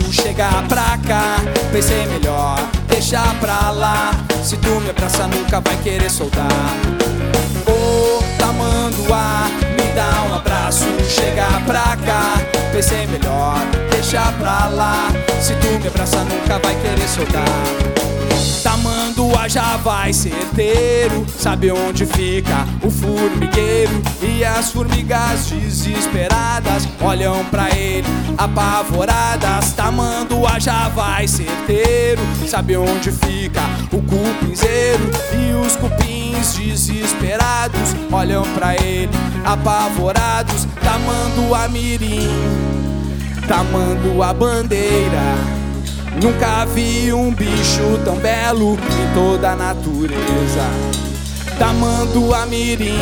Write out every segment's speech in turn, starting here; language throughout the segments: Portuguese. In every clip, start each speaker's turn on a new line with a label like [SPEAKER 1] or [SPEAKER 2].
[SPEAKER 1] chegar pra cá. Pensei melhor, deixa pra lá. Se tu me abraça nunca vai querer soltar. Ô tamanduá, me dá um abraço, chega pra cá. Pensei melhor, deixa pra lá. Se tu me abraça nunca vai querer soltar. Tamanduá já vai certeiro, sabe onde fica o formigueiro. E as formigas desesperadas olham pra ele apavoradas. Tamanduá já vai certeiro, sabe onde fica o cupinzeiro. E os cupins desesperados olham pra ele apavorados. Tamanduá mirim, tamanduá bandeira. Nunca vi um bicho tão belo em toda a natureza. Tamanduá mirim,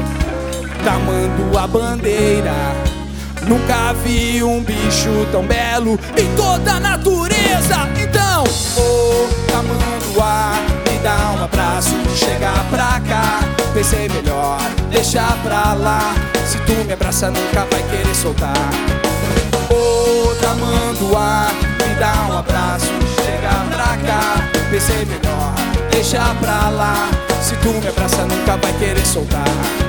[SPEAKER 1] tamanduá bandeira. Nunca vi um bicho tão belo em toda a natureza. Então, ô tamanduá, me dá um abraço, chega pra cá. Pensei melhor, deixa pra lá. Se tu me abraça nunca vai querer soltar. Ô tamanduá, me dá um abraço, chega pra cá. Pensei melhor, deixa pra lá. Se tu me abraça nunca vai querer soltar.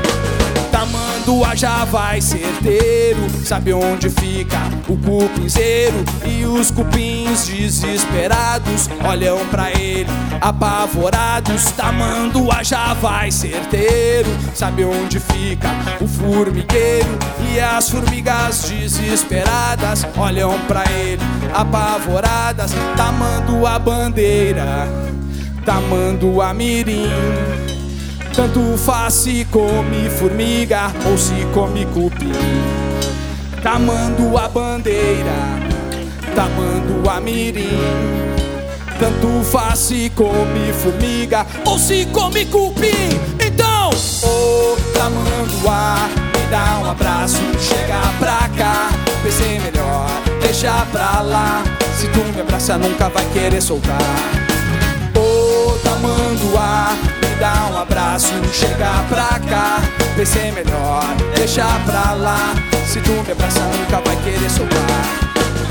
[SPEAKER 1] Tamanduá já vai certeiro, sabe onde fica o cupinzeiro. E os cupins desesperados olham pra ele apavorados. Tamanduá já vai certeiro, sabe onde fica o formigueiro. E as formigas desesperadas olham pra ele apavoradas. Tamanduá bandeira, tamanduá mirim. Tanto faz se come formiga ou se come cupim. Tamanduá bandeira, tamanduá mirim. Tanto faz se come formiga ou se come cupim. Então, ô tamanduá, me dá um abraço, chega pra cá. Pensei melhor, deixa pra lá. Se tu me abraça nunca vai querer soltar. Ô tamanduá, me dá um abraço, chega pra cá. Pensei melhor, deixa pra lá. Se tu me abraça nunca vai querer soltar.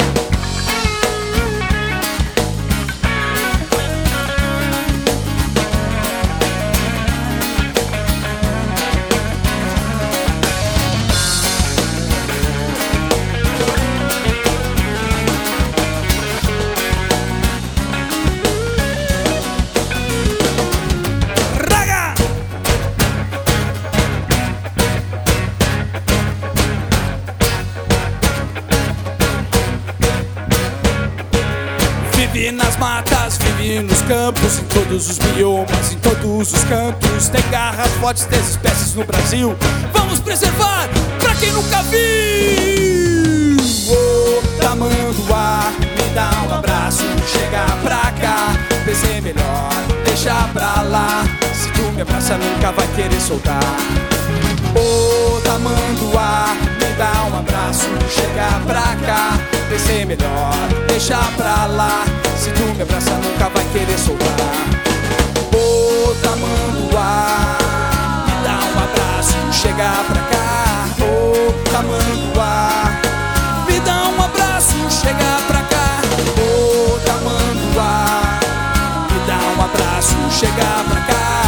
[SPEAKER 1] Vive nas matas, vive nos campos, em todos os biomas, em todos os cantos. Tem garras fortes das espécies no Brasil. Vamos preservar pra quem nunca viu. Ô tamanduá, me dá um abraço, chega pra cá. Pensei melhor, deixa pra lá. Se tu me abraça nunca vai querer soltar. Ô tamanduá, me dá um abraço, chega pra cá. Pensei melhor, deixa pra lá. Se tu me abraça nunca vai querer soltar. Ô tamanduá, me dá um abraço, chega pra cá. Ô tamanduá, me dá um abraço, chega pra cá. Ô tamanduá, me dá um abraço, chega pra cá.